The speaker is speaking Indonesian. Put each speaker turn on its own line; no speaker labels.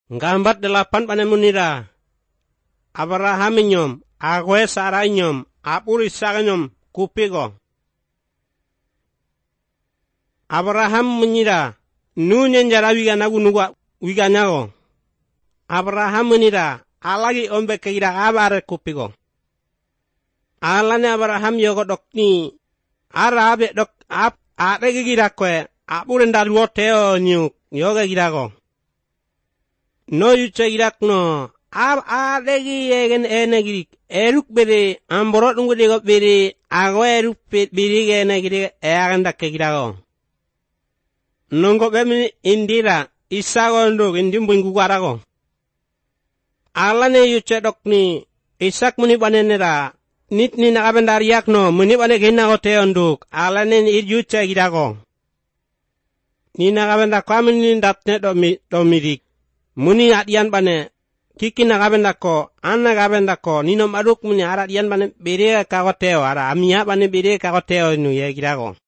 Ngambat 8 bane munira. Abraham nyom, agwe Sara nyom, apur Ishak nyom, kupigo. Abraham menira, nunyen jara wiganyago. Abraham menira, alagi ombe kira abare kupigo. Alane Abraham yogo dokni, arabe dok ate gira kwe, apuren daluo teo nyuk, yoga girago. No yuce girak no, ate egen girik, eruk bere, amborot nunggu dego bere, agwe eruk bere gene girik, eagendak girago. Nunggu bemi indira, isago nduk, indimbun gugarago. Alane yuce dokni, Ishak muni banenera, nit ni nakabendariak no, muni bane gina ko teo nduk, alane yuce girago. Ni nakabendak kami ni datne domirik. Muni adian bane, kiki nakabendak ko, an nakabendak ko, nino maruk muni aradian bane bere kakoteo, ara amia bane bere kakoteo nu ya girago.